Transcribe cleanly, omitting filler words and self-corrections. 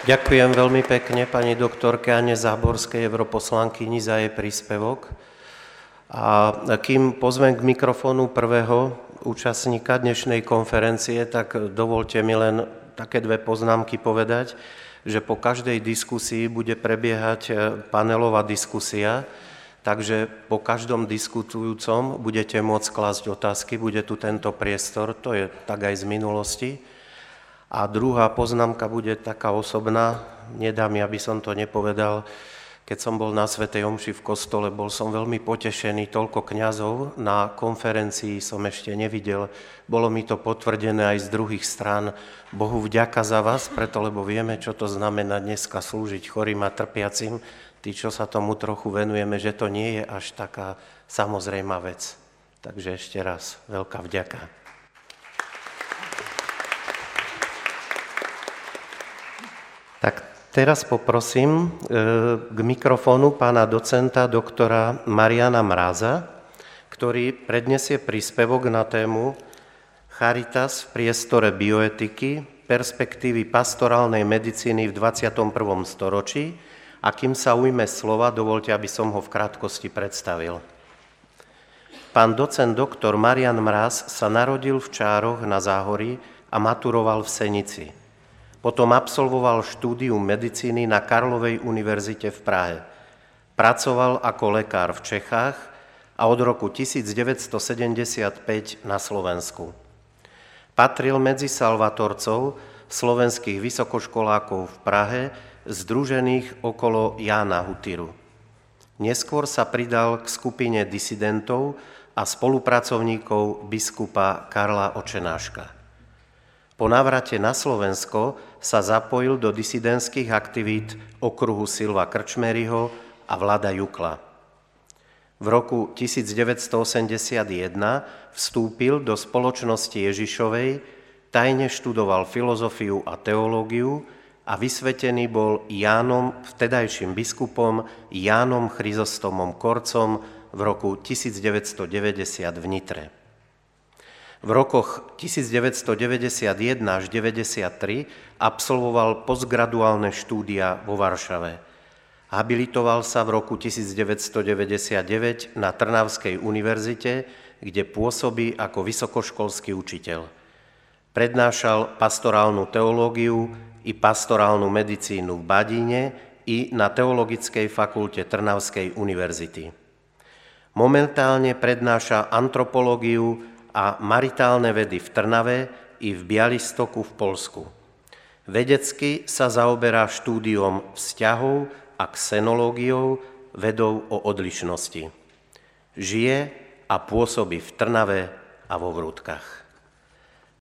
Ďakujem veľmi pekne pani doktorke Anne Záborskej, europoslankyni, za jej príspevok. A kým pozvem k mikrofónu prvého účastníka dnešnej konferencie, tak dovolte mi len také dve poznámky povedať, že po každej diskusii bude prebiehať panelová diskusia, takže po každom diskutujúcom budete môcť klásť otázky, bude tu tento priestor, to je tak aj z minulosti. A druhá poznámka bude taká osobná, nedá mi, aby som to nepovedal. Keď som bol na svätej omši v kostole, bol som veľmi potešený, toľko kňazov na konferencii som ešte nevidel. Bolo mi to potvrdené aj z druhých strán. Bohu vďaka za vás, preto lebo vieme, čo to znamená dneska slúžiť chorým a trpiacim. Tí, čo sa tomu trochu venujeme, že to nie je až taká samozrejmá vec. Takže ešte raz veľká vďaka. Tak teraz poprosím k mikrofónu pána docenta doktora Mariana Mráza, ktorý predniesie príspevok na tému Charitas v priestore bioetiky, perspektívy pastorálnej medicíny v 21. storočí. A kým sa ujme slova, dovolte, aby som ho v krátkosti predstavil. Pán docent doktor Marian Mráz sa narodil v Čároch na Záhorí a maturoval v Senici. Potom absolvoval štúdium medicíny na Karlovej univerzite v Prahe. Pracoval ako lekár v Čechách a od roku 1975 na Slovensku. Patril medzi salvatorcov slovenských vysokoškolákov v Prahe, združených okolo Jána Hutiru. Neskôr sa pridal k skupine disidentov a spolupracovníkov biskupa Karla Očenáška. Po návrate na Slovensko sa zapojil do disidentských aktivít okruhu Silva Krčmeryho a Vlada Jukla. V roku 1981 vstúpil do Spoločnosti Ježišovej, tajne študoval filozofiu a teológiu a vysvetený bol vtedajším biskupom Jánom Chryzostomom Korcom v roku 1990 v Nitre. V rokoch 1991 až 1993 absolvoval postgraduálne štúdia vo Varšave. Habilitoval sa v roku 1999 na Trnavskej univerzite, kde pôsobí ako vysokoškolský učiteľ. Prednášal pastorálnu teológiu i pastorálnu medicínu v Badíne i na Teologickej fakulte Trnavskej univerzity. Momentálne prednáša antropológiu a maritálne vedy v Trnave i v Bialystoku v Poľsku. Vedecky sa zaoberá štúdiom vzťahov a xenológiou, vedou o odlišnosti. Žije a pôsobí v Trnave a vo Vrútkach.